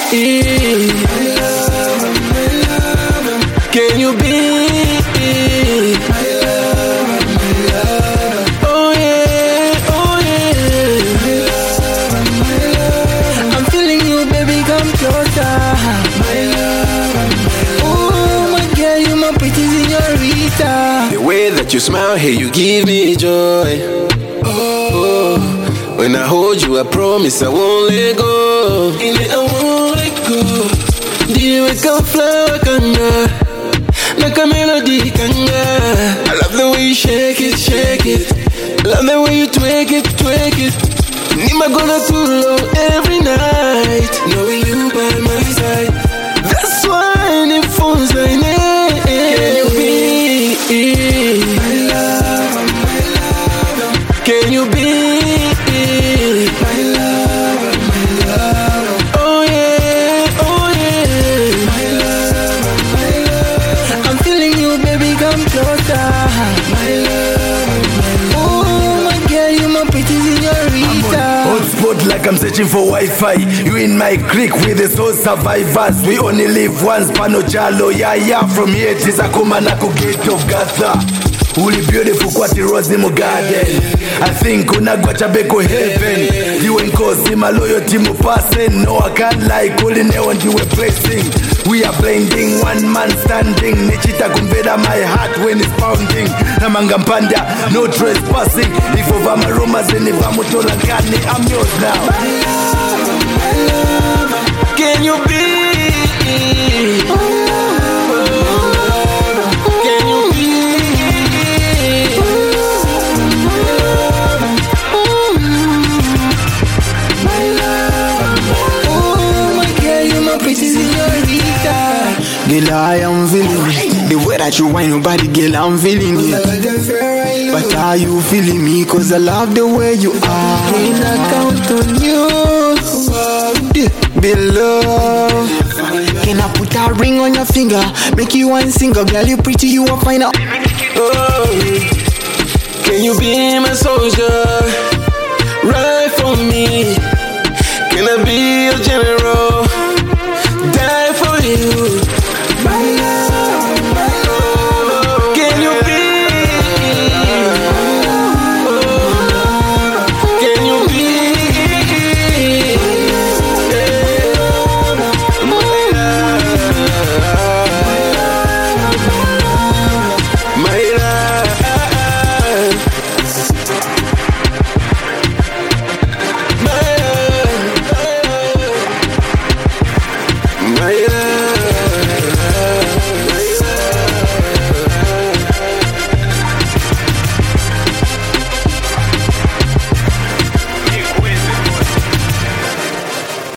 Can you be? Oh yeah, oh yeah. I'm feeling you, baby, come closer. Oh my girl, you my pretty señorita. The way that you smile, hey, you give me joy. Oh, when I hold you, I promise I won't let go. In it, I won't let go. Dear, we can fly, kanga. Like a melody, kanga. I love the way you shake it, shake it. Love the way you twig it, twig it. Nima gonna too low every night. Knowing you by my side. That's why it phones like that. Can you be? My love, my love. Can you be? My love, my love. Oh yeah, oh yeah. My love, my love. I'm feeling you, baby, come closer. My love, my love. Oh my girl, you my pretty señorita. Hotspot like I'm searching for Wi-Fi. You in my clique with the soul survivors. We only live once, Pano Chalo, yeah. From here, Tisakuma Nako Gate of Gatha. Uli beautiful kwati rose in my garden. I think unagwacha beko heaven. You ain't causing my loyalty mo passing. No, I can't lie, calling it when you were placing. We are blending, one man standing. Nichita kumbeda my heart when it's pounding. Namanga mpanda, no trespassing. If over my rumors and if I'm utolangani, I'm yours now. My love, can you be? Can you be? My love, oh my girl, you my pretty señorita. Girl, I am feeling it. The way that you whine your body, girl, I'm feeling it. But are you feeling me? Cause I love the way you are. Can I count on you? Beloved, can I put a ring on your finger? Make you one single, girl, you pretty, you will find out. Oh, can you be my soldier?